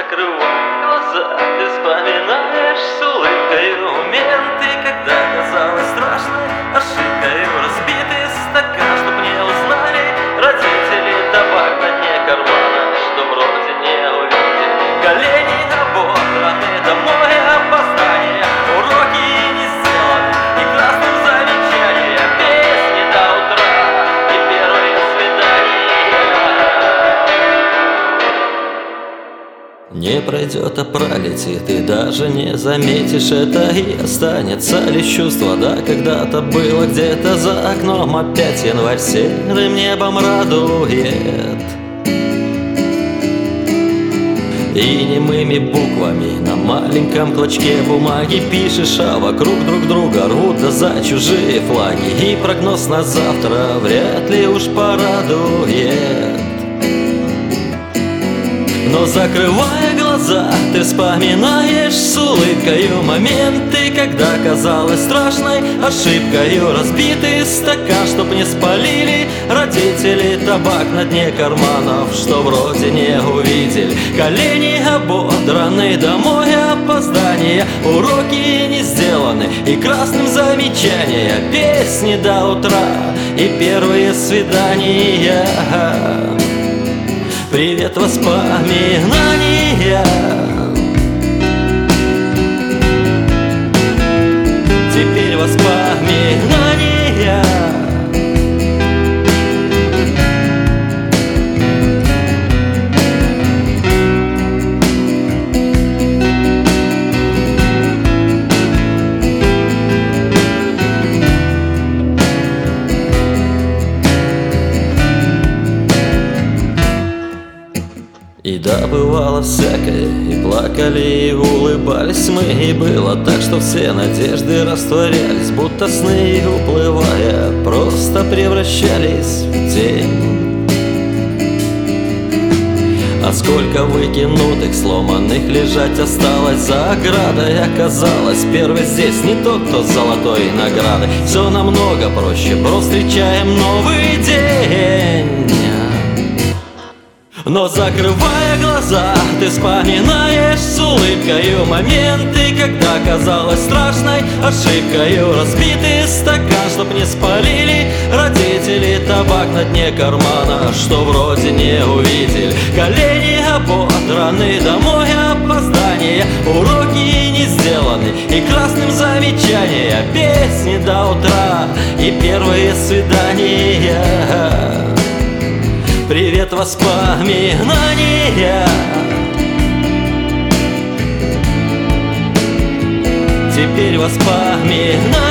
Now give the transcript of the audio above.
закрывай глаза, ты вспоминаешь с улыбкой моменты, когда казалось страшной ошибкой разбитый стакан, чтоб не узнали родители, табак на дне кармана, что вроде не увидели, колени ободраны, домой опоздание, уроки не сделаны, и красным замечания, песни до утра, и первые свидания. Не пройдет, а пролетит, и даже не заметишь это, и останется лишь чувство, да, когда-то было где-то за окном. Опять январь серым небом радует, и немыми буквами на маленьком клочке бумаги пишешь, а вокруг друг друга рвут да за чужие флаги, и прогноз на завтра вряд ли уж порадует. Но закрывая глаза, ты вспоминаешь с улыбкою моменты, когда казалось страшной ошибкою разбитый стакан, чтоб не спалили родители, табак на дне карманов, что вроде не увидели, колени ободраны, домой опоздания, уроки не сделаны, и красным замечания, песни до утра, и первые свидания. Привет, воспоминания. Теперь воспоминания. И да, бывало всякое, и плакали, и улыбались мы, и было так, что все надежды растворялись, будто сны, уплывая, просто превращались в тень. А сколько выкинутых, сломанных лежать осталось за оградой, оказалось, первый здесь не тот, кто с золотой наградой. Все намного проще, просто встречаем новый день. Но закрывая глаза, ты вспоминаешь с улыбкою моменты, когда казалось страшной ошибкою разбитый стакан, чтоб не спалили родители, табак на дне кармана, что вроде не увидели, колени ободраны, домой опоздания, уроки не сделаны, и красным замечания, песни до утра, и первые свидания. Привет, воспоминания. Теперь воспоминания.